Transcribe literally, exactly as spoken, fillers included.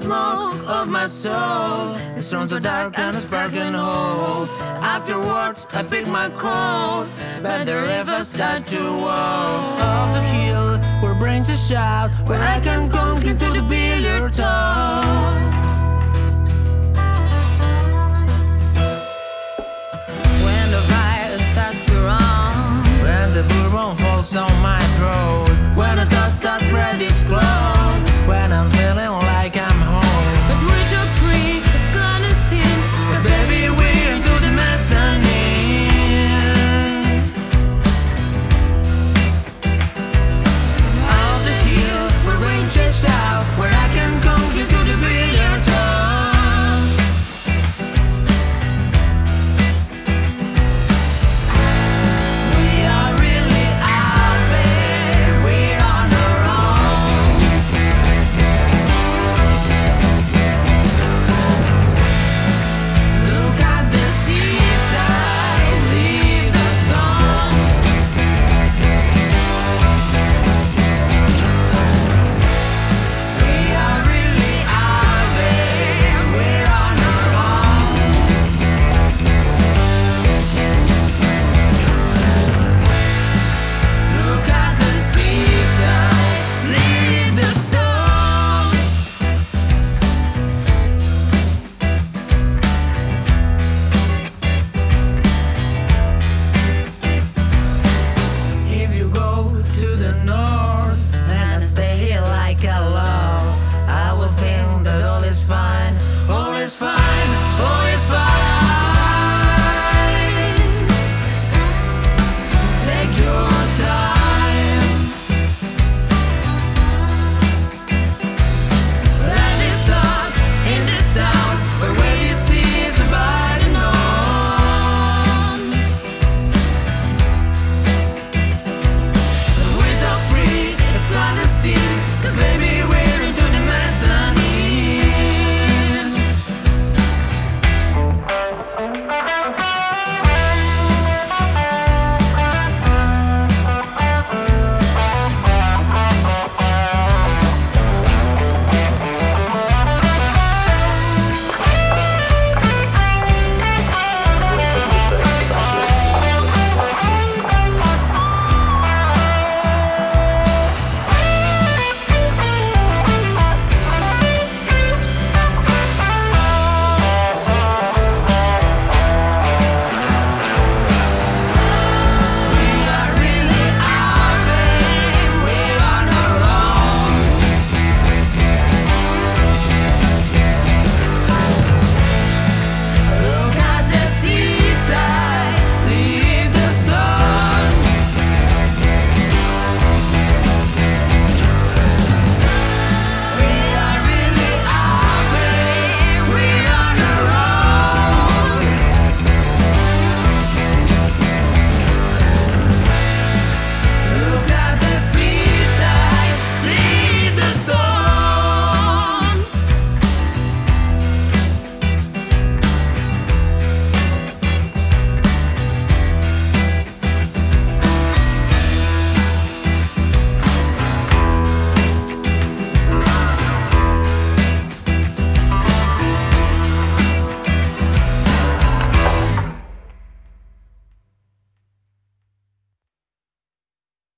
smoke of my soul. It's thrown so dark and a sparkling hole. Afterwards I pick my cold, but the river start to walk up the hill where brains are shout, where I can come clean through the billiard top. When the fire starts to run, when the bourbon falls on my